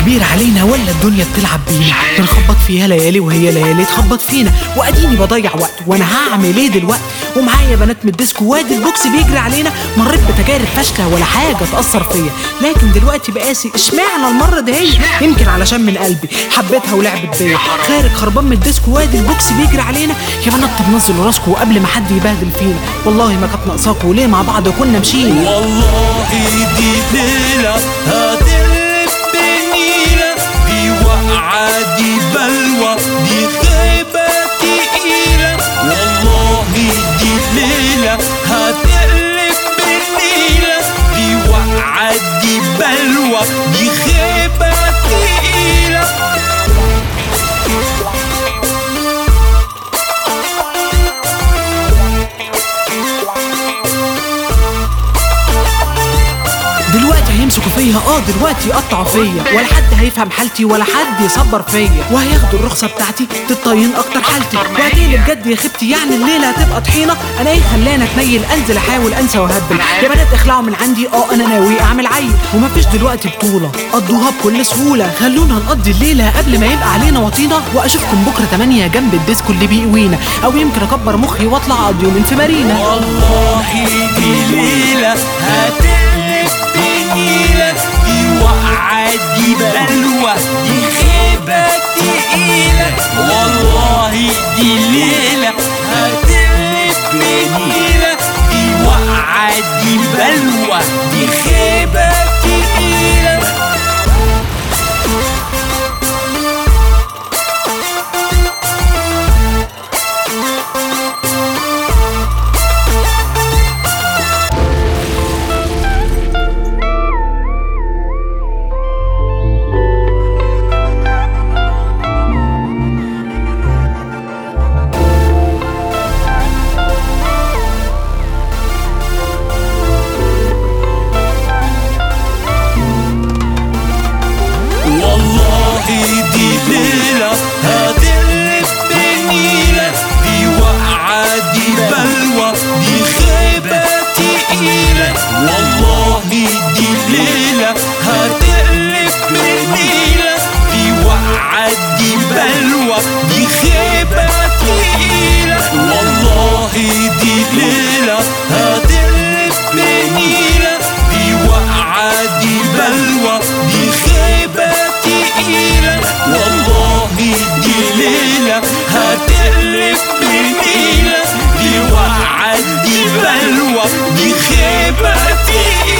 كبير علينا ولا الدنيا بتلعب بينا؟ بنخبط فيها ليالي وهي ليالي تخبط فينا، واديني بضيع وقت وانا هعمل ايه دلوقتي؟ ومعايا بنات من الديسكو وادي البوكس بيجري علينا. مريت بتجارب فاشله ولا حاجه تاثر فيا، لكن دلوقتي بقاسي اشمعنى المره دي هي؟ يمكن علشان من قلبي حبيتها ولعبت بيا. خارج خربان من الديسكو وادي البوكس بيجري علينا. يا بنات طب نزلوا راسكوا قبل ما حد يبهدل فينا، والله ما كانت ناقصاكوا وليه مع بعض كنا مشينا. والله دي ليلة هتقلب بنيلة، دي وقعة دي بلوى دي غيبة تقيلة. والله دي ليلة هتقلب بنيلة، دي وقعة دي بلوى دي غيبة تقيلة. دلوقتي هيمسكوا فيا، دلوقتي يقطعوا فيا، ولا حد هيفهم حالتي ولا حد يصبر فيا، وهياخدوا الرخصه بتاعتي تتطين اكتر حالتي، وهتقلي بجد يا خبتي يعني الليله هتبقى طحينه. انا ايه خلاني اتنيل انزل احاول انسى وهبل؟ يا بنات اخلعوا من عندي، انا ناوي اعمل عيل، ومفيش دلوقتي بطوله قضوها بكل سهوله. خلونا نقضي الليله قبل ما يبقى علينا وطينه، واشوفكم بكره 8 جنب الديسكو اللي بيقوينا، او يمكن اكبر مخي واطلع اقضي يومين في مارينا. والله دي ليله هتقلب بنيلة، دي وقعة دي بلوى دي خيبة تقيلة. والله دي ليلة هتقلب بنيلة، دي وقعة دي بلوى دي خيبة تقيلة. والله دي ليلة هتقلب بنيلة، دي وقعة دي بلوى دي خيبة تقيلة. والله دي ليلة هتقلب بنيلة، دي وقعة دي بلوى دي خيبة تقيلة. والله دي ليلة هتقلب بنيلة، دي وقعة دي بلوى دي خيبة تقيلة. والله دي ليلة هتقلب بنيلة، دي وقعة دي بلوى دي خيبة تقيلة.